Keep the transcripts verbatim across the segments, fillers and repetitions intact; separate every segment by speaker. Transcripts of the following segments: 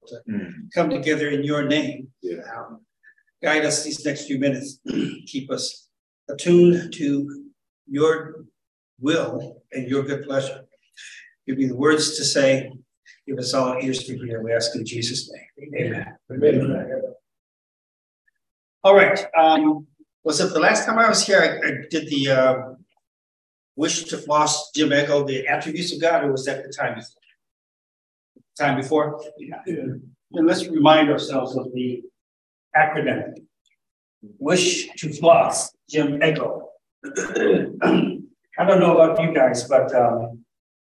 Speaker 1: to
Speaker 2: mm.
Speaker 1: come together in your name.
Speaker 2: Yeah.
Speaker 1: Um, guide us these next few minutes. Keep us attuned to your will and your good pleasure. Give me the words to say. Give us all ears to hear. We ask in Jesus' name. Amen.
Speaker 2: Amen. Amen.
Speaker 1: All right. Um, was it the last time I was here? I, I did the uh, wish to floss Jim Echo, the attributes of God, or was that the time before? Time before? Yeah. And let's remind ourselves of the acronym. Wish to floss Jim Echo. I don't know about you guys, but um,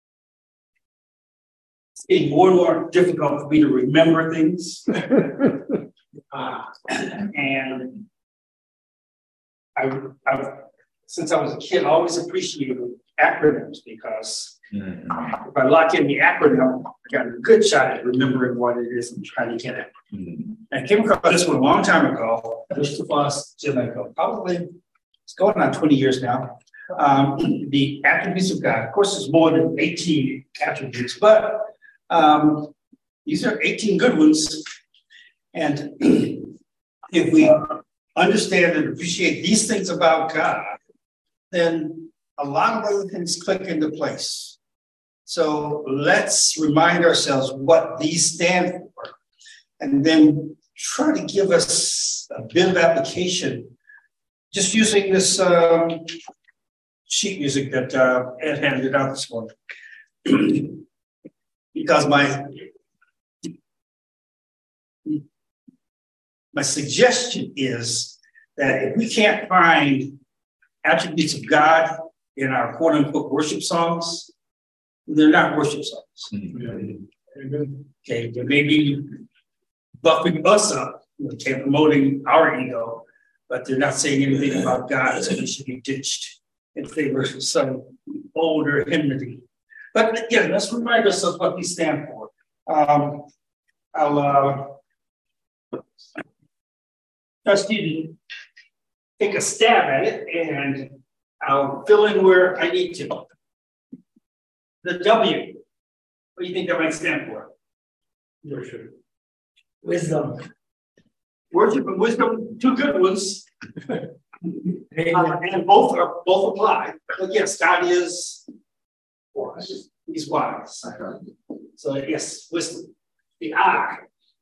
Speaker 1: it's getting more and more difficult for me to remember things. uh, and I've, I've, since I was a kid, I always appreciated acronyms because mm-hmm. if I lock in the acronym, I got a good shot at remembering what it is I'm trying to get at. Mm-hmm. And I came across this one a long time ago. Wish to floss Jim Echo. Probably it's going on twenty years now. Um, the attributes of God. Of course, there's more than eighteen attributes, but um, these are eighteen good ones. And if we understand and appreciate these things about God, then a lot of other things click into place. So let's remind ourselves what these stand for, and then try to give us a bit of application just using this um, sheet music that uh, Ed handed out this morning. Because my my suggestion is that if we can't find attributes of God in our quote unquote worship songs, they're not worship songs. Mm-hmm. Okay, they may be buffing us up, okay, promoting our ego, but they're not saying anything about God, so they should be ditched in favor of some older hymnody. But again, let's remind ourselves what these stand for. Um, I'll uh, trust you to take a stab at it, and I'll fill in where I need to. The W, what do you think that might stand for? Worship. Wisdom. Worship and wisdom, two good ones. uh, and both are both apply. But yes, God is wise. He's wise. So yes, wisdom. The I.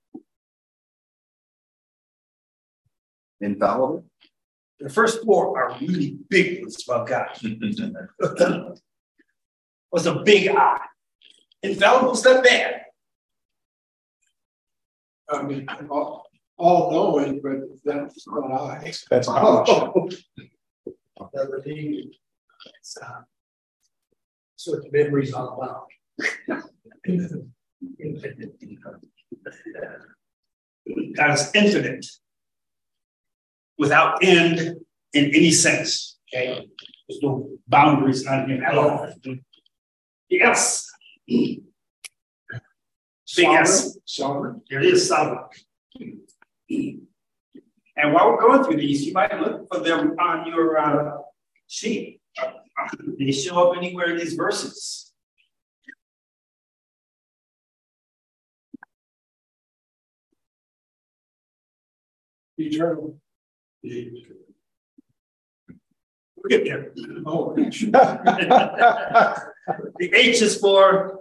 Speaker 2: Infallible.
Speaker 1: The first four are really big ones about God. Was a big I. Infallible's not bad.
Speaker 3: I mean, all, all knowing, but that's not I.
Speaker 2: That's not
Speaker 3: oh. Never needed. Uh, so what the memory's all about.
Speaker 1: God is infinite, without end in any sense. Okay, there's no boundaries on him at all. Yes. Big S.
Speaker 3: Sovereign.
Speaker 1: It is sovereign. And while we're going through these, you might look for them on your uh, sheet. Uh, they show up anywhere in these verses.
Speaker 3: Eternal.
Speaker 1: We'll get there. Oh, the H is for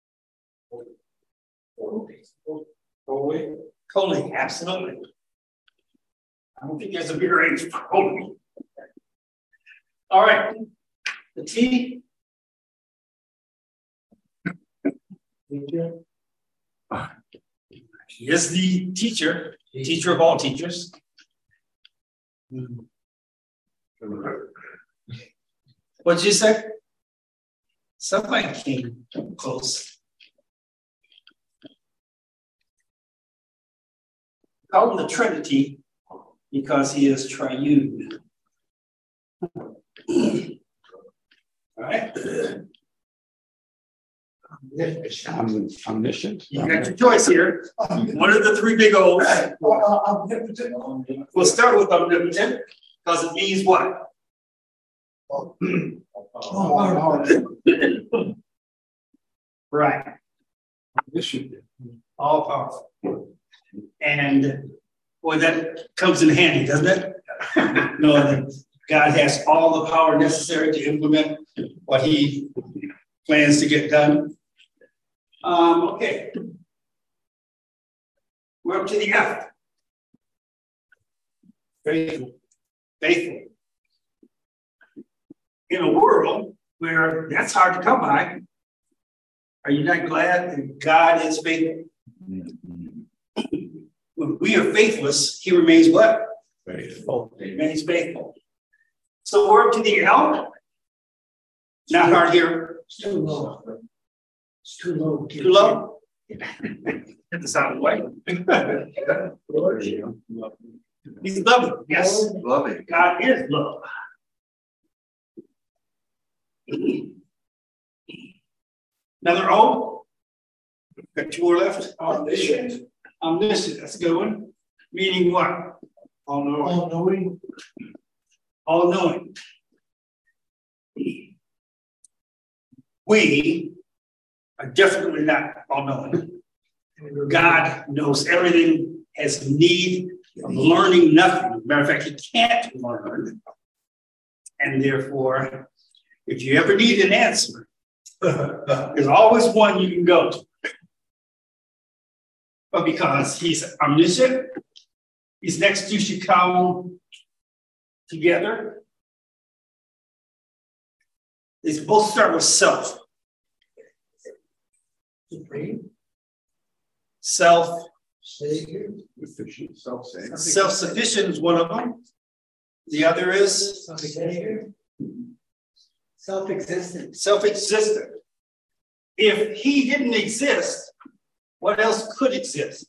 Speaker 3: holy.
Speaker 1: Holy, absolutely. I don't think there's a bigger H for holy. All right. The T. He is the teacher, teacher of all teachers. What did you say? Somebody came close. Call him the Trinity because he is triune. All right.
Speaker 2: Omniscient.
Speaker 1: You got your choice here. One of the three big O's. We'll start with omnipotent because it means what? Right. All powerful. And boy, that comes in handy, doesn't it? Knowing that God has all the power necessary to implement what he plans to get done. Um, okay. We're up to the F. Faithful. Faithful. In a world where that's hard to come by, are you not glad that God is faithful? When we are faithless, he remains what? Faithful. He remains faithful. So we're up to the L. Not hard here.
Speaker 3: It's too low. It's too low.
Speaker 1: Too low? That's the sound way. He's loving. Yes.
Speaker 2: Loving.
Speaker 1: God is love. Another O. Got two more left.
Speaker 3: Omniscient.
Speaker 1: Omniscient. That's a good one. Meaning what? All knowing.
Speaker 3: All knowing.
Speaker 1: All knowing. We are definitely not all knowing. God knows everything, has need of learning nothing. Matter of fact, he can't learn. And therefore, if you ever need an answer, there's always one you can go to. But because he's omniscient, these next two should come together. They both start with self.
Speaker 3: Supreme.
Speaker 1: Self.
Speaker 3: Savior.
Speaker 2: Sufficient, self-same.
Speaker 1: Self-sufficient is one of them. The other is
Speaker 3: Savior. Self-existent.
Speaker 1: self-existent. If he didn't exist, what else could exist?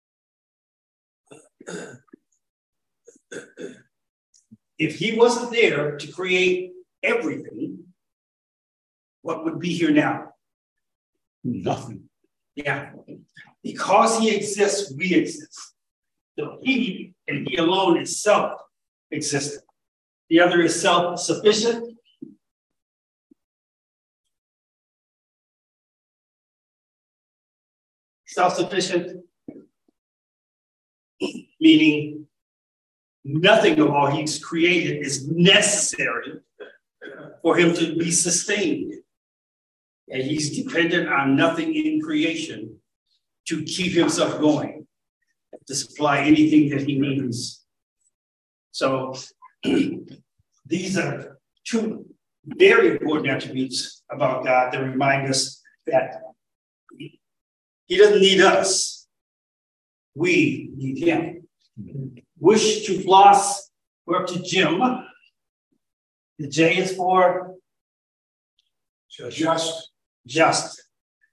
Speaker 1: If he wasn't there to create everything, what would be here now?
Speaker 2: Nothing.
Speaker 1: Yeah. Because he exists, we exist. So he and he alone is self-existent. The other is self-sufficient. Self-sufficient, meaning nothing of all he's created is necessary for him to be sustained. And he's dependent on nothing in creation to keep himself going, to supply anything that he needs. So these are two very important attributes about God that remind us that he doesn't need us. We need him. Wish to floss, we're up to Jim. The J is for
Speaker 3: Just.
Speaker 1: just.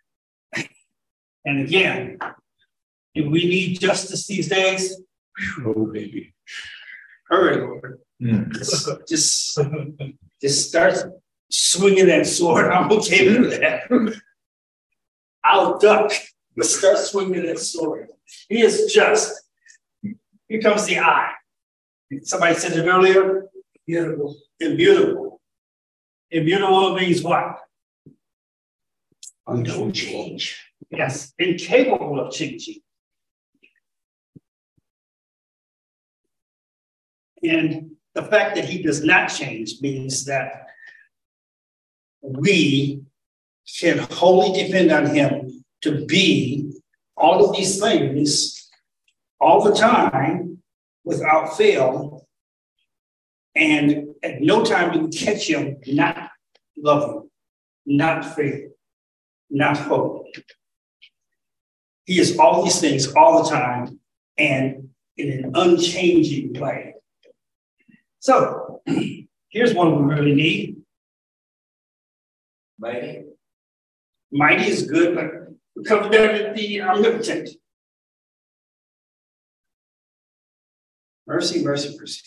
Speaker 1: And again, do we need justice these days?
Speaker 2: Oh, baby.
Speaker 1: Hurry, Lord.
Speaker 2: Mm.
Speaker 1: Just, just, just start swinging that sword. I'm okay with that. I'll duck. Let's start swinging that sword. He is just. Here comes the I. Somebody said it earlier.
Speaker 3: Beautiful.
Speaker 1: Immutable. Immutable means what?
Speaker 2: Unchangeable.
Speaker 1: Change. Yes, incapable of changing. And the fact that he does not change means that we can wholly depend on him to be all of these things all the time without fail. And at no time do we catch him not loving, not faithful, not holy. He is all these things all the time and in an unchanging way. So here's one we really need. Mighty. Mighty is good, but we covered that at the omnipotent. Mercy, mercy, mercy.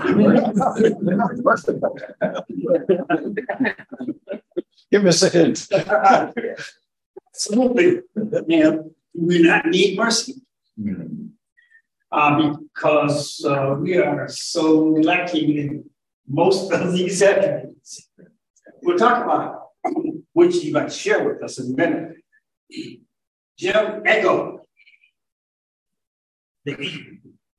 Speaker 2: Give us a hint.
Speaker 1: Absolutely. Yeah, we not need mercy.
Speaker 2: Mm.
Speaker 1: Uh, because uh, we are so lacking in most of these attributes. We'll talk about which you might share with us in a minute. Jim, ego. the E.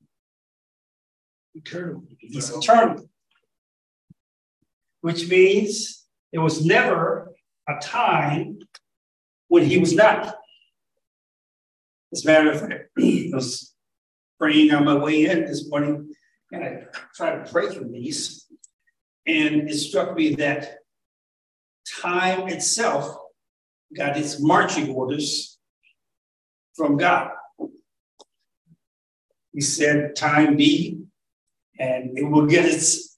Speaker 3: Eternal.
Speaker 1: He's eternal. Which means there was never a time when he was not. As a matter of fact, I was praying on my way in this morning, and I tried to pray for these, and it struck me that time itself got its marching orders from God. He said, time be, and it will get its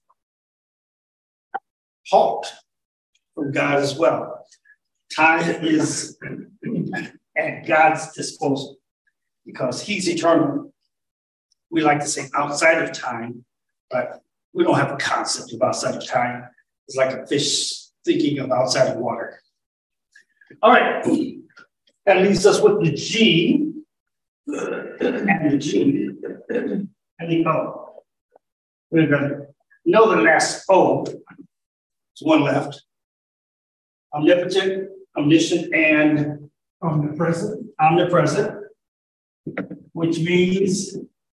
Speaker 1: halt from God as well. Time is at God's disposal because he's eternal. We like to say outside of time, but we don't have a concept of outside of time. It's like a fish thinking of outside of water. All right, that leaves us with the G and the G and the O. We're going to know the last O. There's one left. Omnipotent, omniscient, and omnipresent. Omnipresent, which means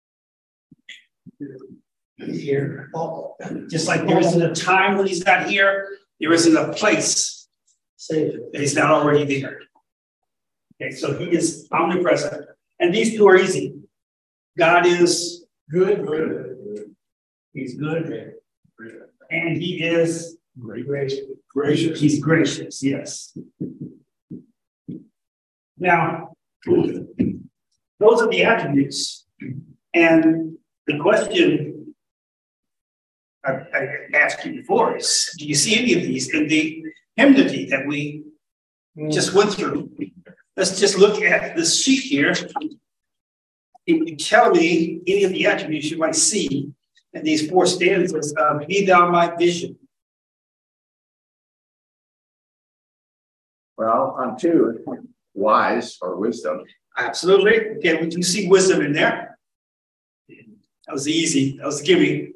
Speaker 1: here. Just like there isn't a time when he's not here, there isn't a place that he's not already there. Okay, so he is omnipresent. And these two are easy. God is good. good. He's good. And he is gracious. gracious. He's gracious, yes. Now, those are the attributes. And the question I, I asked you before is, do you see any of these in the hymnody that we mm. just went through? Let's just look at this sheet here. Can you tell me any of the attributes you might see in these four stanzas of Be Thou My Vision?
Speaker 4: Well, on two, wise or wisdom.
Speaker 1: Absolutely. Okay, we do see wisdom in there. That was easy. That was a gimme.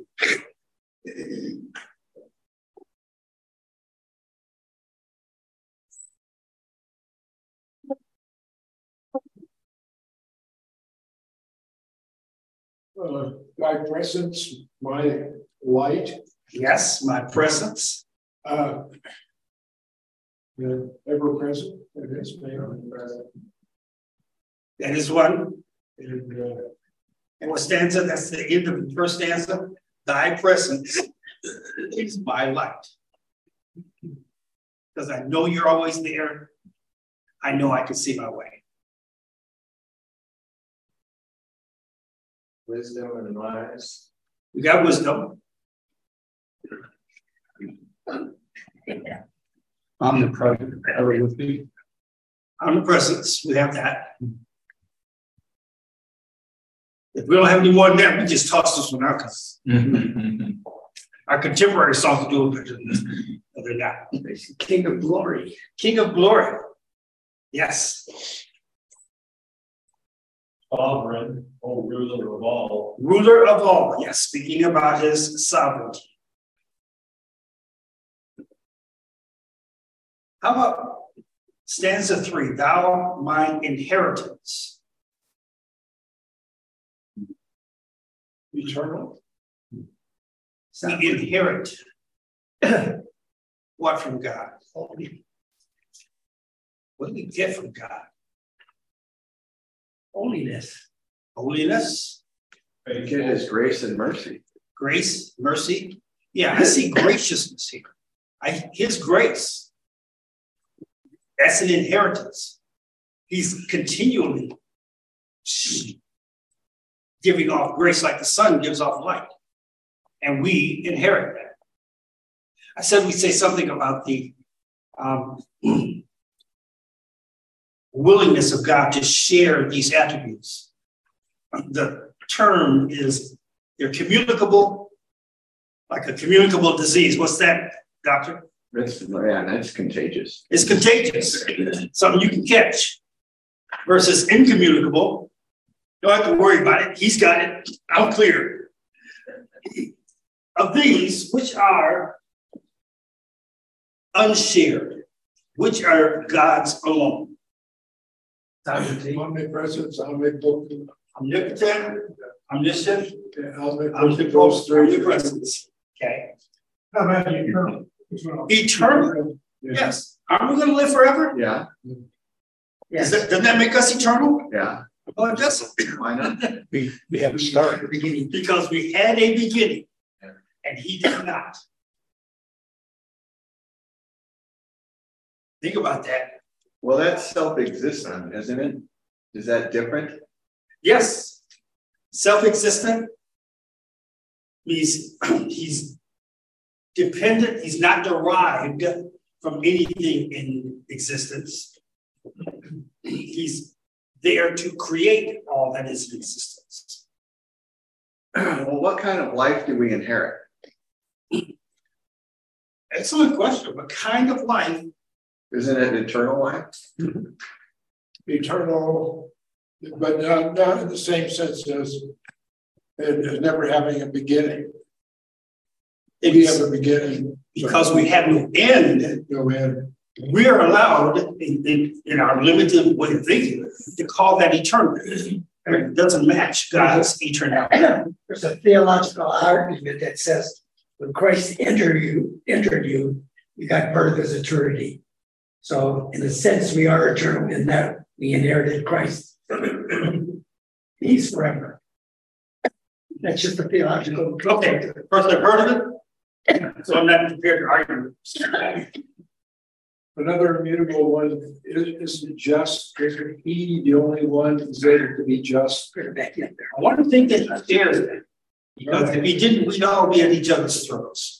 Speaker 2: Uh, thy presence, my light.
Speaker 1: Yes, my presence.
Speaker 2: Uh, ever present. It is present.
Speaker 1: That is one.
Speaker 2: And, uh,
Speaker 1: and what stanza? That's the end of the first stanza. Thy presence is my light. Because I know you're always there. I know I can see my way.
Speaker 4: Wisdom and wise.
Speaker 1: We got wisdom.
Speaker 2: Omnipresent, ever with thee.
Speaker 1: Omnipresence, we have that. If we don't have any more than that, we just toss this one out because our contemporary songs do it better than this. No, they're not. King of glory. King of glory. Yes.
Speaker 5: Sovereign, oh, ruler of all.
Speaker 1: Ruler of all. Yes, speaking about his sovereignty. How about stanza three? Thou mine inheritance.
Speaker 2: Eternal.
Speaker 1: We inherit what from God? What do we get from God? Holiness. Holiness.
Speaker 4: You get his grace and mercy.
Speaker 1: Grace, mercy. Yeah, I see graciousness here. I, his grace. That's an inheritance. He's continually giving off grace like the sun gives off light. And we inherit that. I said we say something about the um, willingness of God to share these attributes. The term is they're communicable, like a communicable disease. What's that, doctor?
Speaker 4: That's, yeah, that's contagious.
Speaker 1: It's contagious. Something you can catch. Versus incommunicable. Don't have to worry about it. He's got it. I'm clear. Of these, which are unshared, which are God's alone?
Speaker 2: Omnipresence, omnipotent,
Speaker 1: omnipotent, omniscient,
Speaker 2: Omnipresent,
Speaker 1: omnipresent. Okay.
Speaker 2: How about eternal?
Speaker 1: Eternal. Yes. Aren't we going to live forever?
Speaker 4: Yeah,
Speaker 1: Yes. Does that, doesn't that make us eternal?
Speaker 4: yeah.
Speaker 1: Oh, it doesn't.
Speaker 4: Why not?
Speaker 2: We, we have a start.
Speaker 1: Because we had a beginning, and he did not. Think about that.
Speaker 4: Well, that's self-existent, isn't it? Is that different?
Speaker 1: Yes. Self-existent means he's dependent, he's not derived from anything in existence. He's there to create all that is in existence.
Speaker 4: Well, what kind of life do we inherit?
Speaker 1: Excellent question. What kind of life?
Speaker 4: Isn't it eternal life?
Speaker 2: Eternal, but not, not in the same sense as, as never having a beginning. We have a beginning.
Speaker 1: Because we have no end,
Speaker 2: No end.
Speaker 1: we're allowed in, in, in our limited way of thinking to call that eternity. It doesn't match God's eternality.
Speaker 3: There's a theological argument that says when Christ entered you, entered you, you got birth as eternity. So in a sense, we are eternal in that we inherited Christ. He's forever. That's just a theological.
Speaker 1: Okay, first I've heard of it, so I'm not prepared to argue.
Speaker 2: Another immutable one isn't just, is he the only one who's able to be just?
Speaker 1: I want to think that he shares that. Because if he didn't, we'd all be at each other's throats.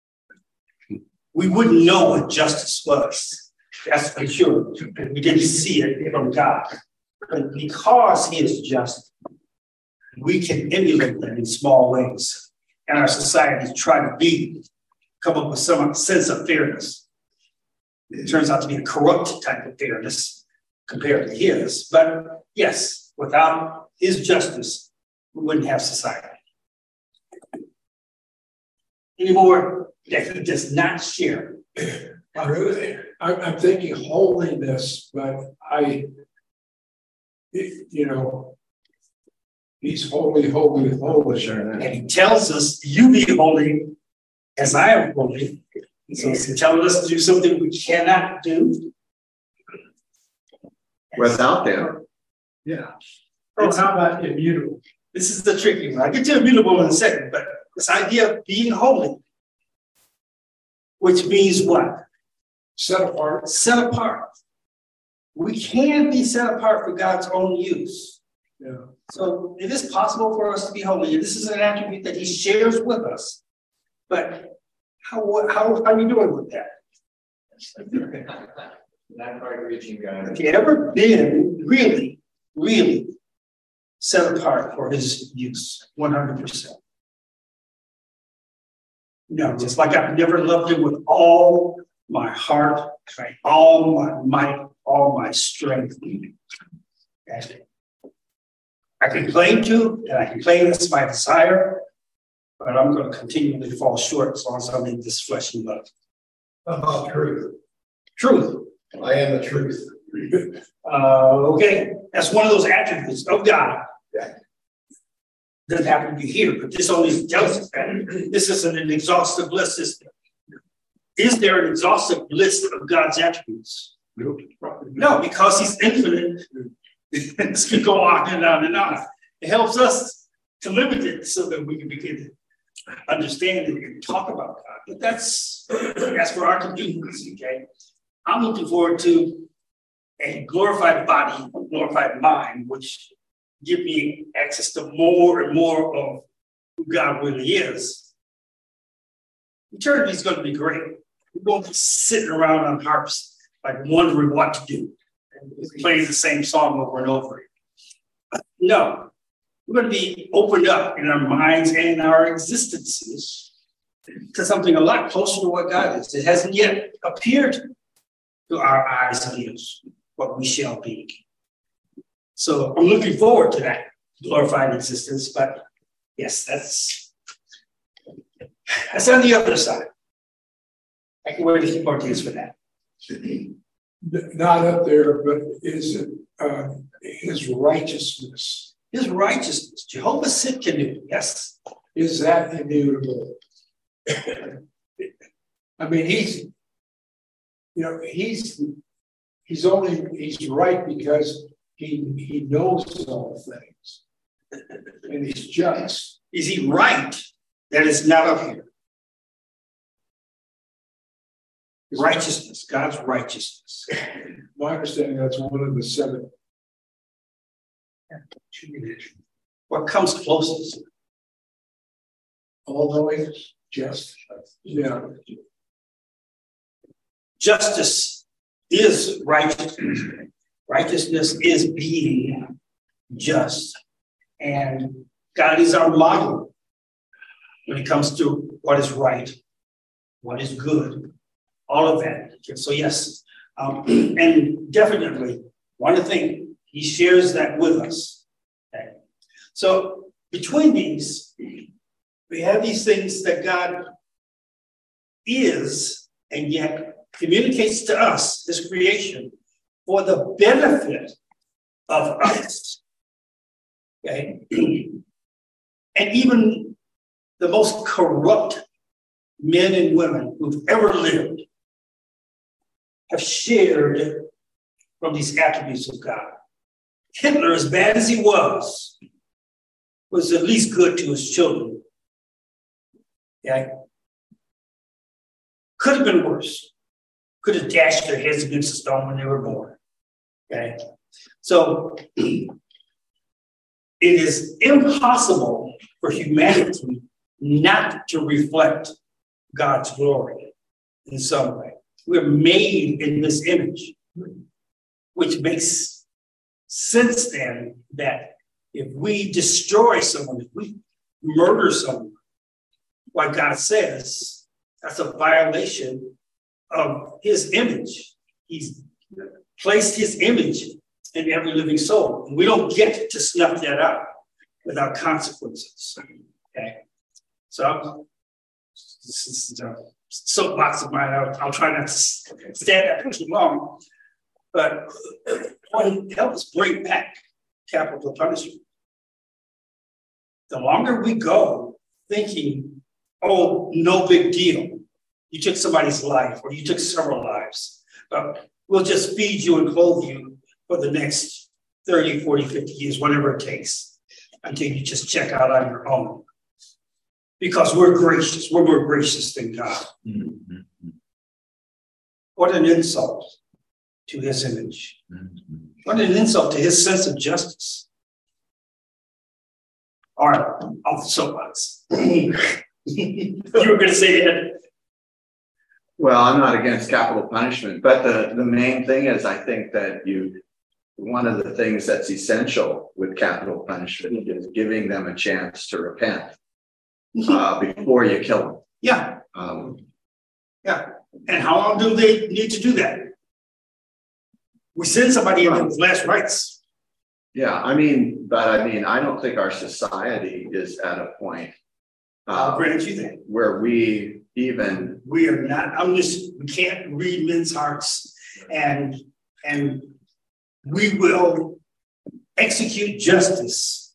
Speaker 1: We wouldn't know what justice was. That's for sure. We didn't see it from God. But because he is just, we can emulate that in small ways. And our society try to be, come up with some sense of fairness. It turns out to be a corrupt type of fairness compared to his. But yes, without his justice, we wouldn't have society. Anymore that he does not share.
Speaker 2: I'm thinking holiness, but I, you know, he's holy, holy, holy.
Speaker 1: And he tells us, you be holy as I am holy. So he's telling us to do something we cannot do.
Speaker 4: Without them.
Speaker 2: Yeah. Oh, how about immutable?
Speaker 1: This is the tricky one. I'll get to immutable in a second, but this idea of being holy, which means what?
Speaker 2: Set apart.
Speaker 1: Set apart. We can be set apart for God's own use.
Speaker 2: Yeah.
Speaker 1: So it is possible for us to be holy. And this is an attribute that he shares with us. But how, how, how are you doing with that?
Speaker 4: Not quite reaching God.
Speaker 1: Have you ever been really, really set apart for his use? one hundred percent. No, just like I've never loved him with all my heart, all my might, all my strength. Okay. I can claim to, and I can claim it's my desire, but I'm going to continually fall short as long as I'm in this flesh and blood.
Speaker 3: About truth.
Speaker 1: Truth.
Speaker 3: I am the truth.
Speaker 1: Uh, okay, that's one of those attributes of God. Doesn't happen to be here, but this only tells us that this isn't an exhaustive list. Is there? Is there an exhaustive list of God's attributes? No, because he's infinite. This can go on and on and on. It helps us to limit it so that we can begin to understand it and talk about God. But that's, that's for our convenience, okay? I'm looking forward to a glorified body, glorified mind, which give me access to more and more of who God really is. Eternity is going to be great. We won't be sitting around on harps, like wondering what to do, and playing the same song over and over. No, we're going to be opened up in our minds and in our existences to something a lot closer to what God is. It hasn't yet appeared to our eyes and ears what we shall be. So I'm looking forward to that glorified existence, but yes, that's that's on the other side. I can wait a few more days for that.
Speaker 2: Not up there, but is it uh, his righteousness?
Speaker 1: His righteousness, Jehovah Sitkanu, yes.
Speaker 2: Is that immutable? I mean, he's, you know, he's, he's only, he's right because he, he knows all things. And he's just.
Speaker 1: Is he right that it's not of here? Righteousness, God's righteousness.
Speaker 2: My understanding, that's one of the seven.
Speaker 1: What comes closest?
Speaker 2: All knowing, just, yeah.
Speaker 1: Justice is righteousness. Righteousness is being just. And God is our model when it comes to what is right, what is good, all of that. So yes, um, and definitely one of the things, he shares that with us. Okay. So between these, we have these things that God is and yet communicates to us, his creation, for the benefit of us. Okay. And even the most corrupt men and women who've ever lived have shared from these attributes of God. Hitler, as bad as he was, was at least good to his children. Okay? Could have been worse. Could have dashed their heads against a stone when they were born. Okay? So it is impossible for humanity not to reflect God's glory in some way. We're made in this image, which makes sense then that if we destroy someone, if we murder someone, what God says, that's a violation of his image. He's placed his image in every living soul. And we don't get to snuff that out without consequences. Okay? So this is a soapbox of mine. I'll, I'll try not to stand there too long. But I want to help us bring back capital punishment. The longer we go thinking, oh, no big deal. You took somebody's life or you took several lives. But we'll just feed you and clothe you for the next thirty, forty, fifty years, whatever it takes, until you just check out on your own. Because we're gracious. We're more gracious than God. Mm-hmm. What an insult to his image. Mm-hmm. What an insult to his sense of justice. All right, off the soapbox. You were going to say that.
Speaker 4: Well, I'm not against capital punishment, but the, the main thing is I think that you, one of the things that's essential with capital punishment is giving them a chance to repent uh, before you kill them.
Speaker 1: Yeah.
Speaker 4: Um,
Speaker 1: yeah. And how long do they need to do that? We send somebody in with last rites.
Speaker 4: Yeah, I mean, but I mean, I don't think our society is at a point uh,
Speaker 1: I'll grant you that.
Speaker 4: where we even
Speaker 1: we are not. I'm just. We can't read men's hearts, and and we will execute justice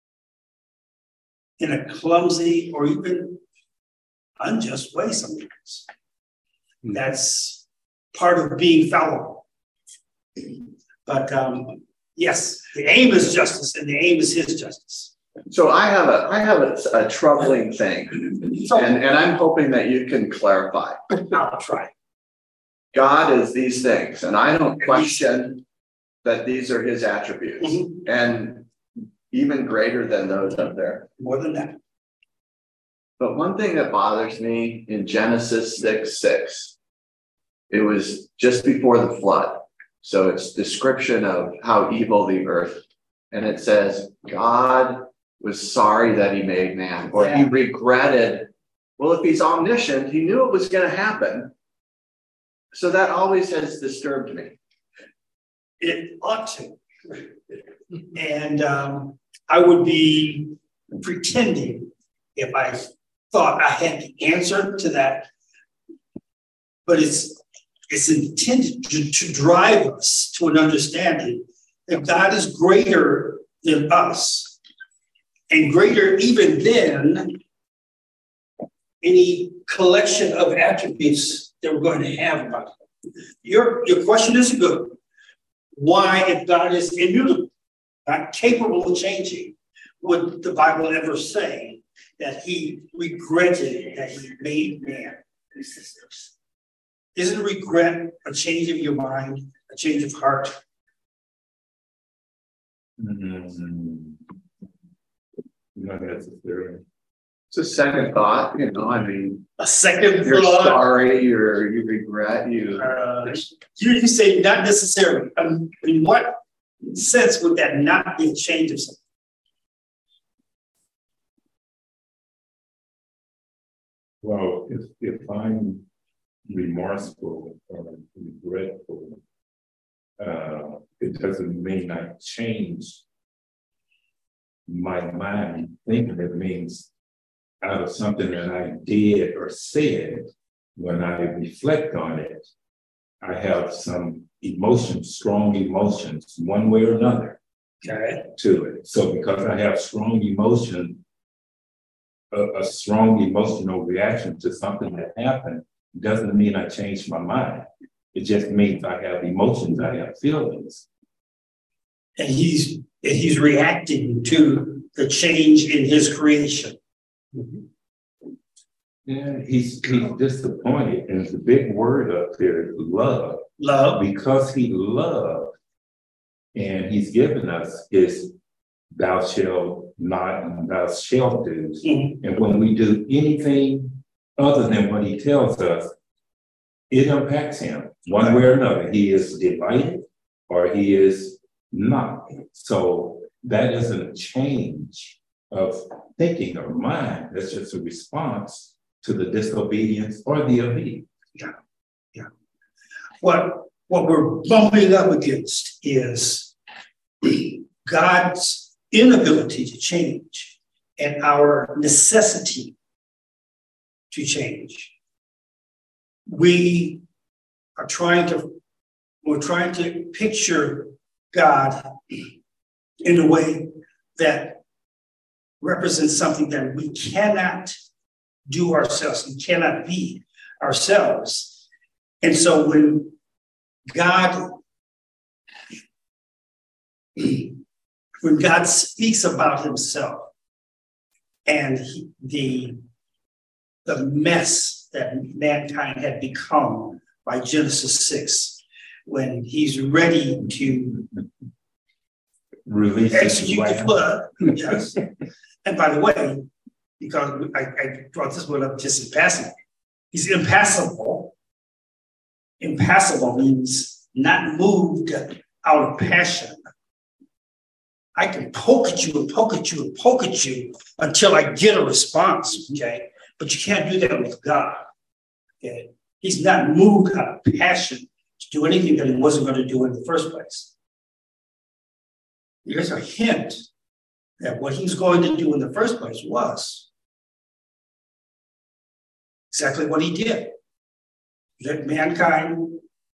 Speaker 1: in a clumsy or even unjust way sometimes. Mm-hmm. That's part of being fallible. But um, yes, the aim is justice, and the aim is his justice.
Speaker 4: So I have a I have a, a troubling thing, and, and I'm hoping that you can clarify.
Speaker 1: I'll try.
Speaker 4: God is these things, and I don't question that these are his attributes, mm-hmm. and even greater than those up there.
Speaker 1: More than that.
Speaker 4: But one thing that bothers me in Genesis six six, it was just before the flood. So it's description of how evil the earth, and it says God was sorry that he made man, or yeah. he regretted. Well, if he's omniscient, he knew it was going to happen. So that always has disturbed me.
Speaker 1: It ought to. And um, I would be pretending if I thought I had the answer to that. But it's it's intended to, to drive us to an understanding that God is greater than us, and greater even than any collection of attributes that we're going to have about him. Your, your question is good. Why, if God is immutable, not capable of changing, would the Bible ever say that he regretted that he made man? Isn't regret a change of your mind, a change of heart?
Speaker 6: Mm-hmm. Not necessarily.
Speaker 4: It's a second thought, you know, I mean,
Speaker 1: A second
Speaker 4: you're
Speaker 1: thought.
Speaker 4: sorry, you're, you regret, you.
Speaker 1: Uh, you, you say not necessarily. Um, in what sense would that not be a change of something?
Speaker 6: Well, if, if I'm remorseful or regretful, uh, it doesn't mean I change my mind thinking. It means out of something that I did or said, when I reflect on it, I have some emotions, strong emotions, one way or another,
Speaker 1: Okay.
Speaker 6: to it. So because I have strong emotion, a, a strong emotional reaction to something that happened, doesn't mean I changed my mind. It just means I have emotions, I have feelings.
Speaker 1: And he's and he's reacting to the change in his creation.
Speaker 6: Yeah, he's, he's disappointed. And the big word up there is love.
Speaker 1: Love.
Speaker 6: Because he loved, and he's given us his thou shalt not and thou shalt do.
Speaker 1: Mm-hmm.
Speaker 6: And when we do anything other than what he tells us, it impacts him one way or another. He is delighted or he is not. So that isn't a change of thinking or mind. That's just a response to the disobedience or the obedience.
Speaker 1: Yeah, yeah. What, what we're bumping up against is God's inability to change and our necessity to change. We are trying to, we're trying to picture God in a way that represents something that we cannot do ourselves, we cannot be ourselves. And so when God, when God speaks about himself and he, the, the mess that mankind had become by Genesis six, when he's ready to
Speaker 6: Release
Speaker 1: execute the flood, yes. And by the way, because I, I brought this one up just in passing, he's impassible. Impassible means not moved out of passion. I can poke at you and poke at you and poke at you until I get a response, okay? But you can't do that with God, okay? He's not moved out of passion to do anything that he wasn't going to do in the first place. Here's a hint that what he's going to do in the first place was exactly what he did. Let mankind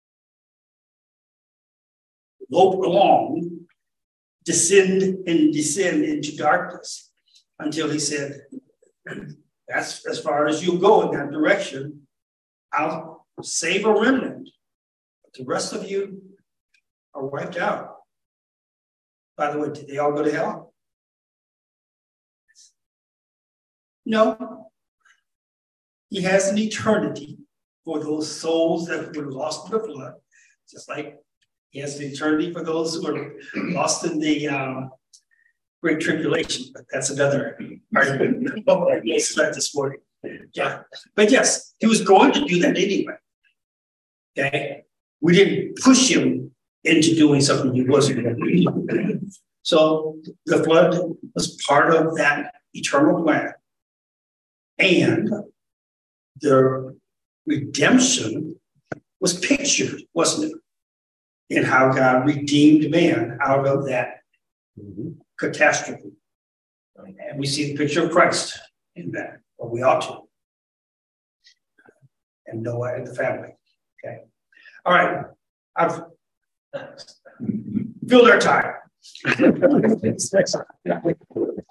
Speaker 1: lope along, descend and descend into darkness until he said, that's as far as you go in that direction. I'll save a remnant, but the rest of you are wiped out. By the way, did they all go to hell? No. He has an eternity for those souls that were lost in the flood, just like he has an eternity for those who are lost in the um, Great Tribulation. But that's another argument. Oh, I guess that this morning. Yeah, but yes, he was going to do that anyway. Okay, we didn't push him into doing something he wasn't going to do. So the flood was part of that eternal plan, and the redemption was pictured, wasn't it, in how God redeemed man out of that mm-hmm. catastrophe. And we see the picture of Christ in that, or we ought to. And Noah and the family. Okay. All right. I've filled our time.
Speaker 3: it.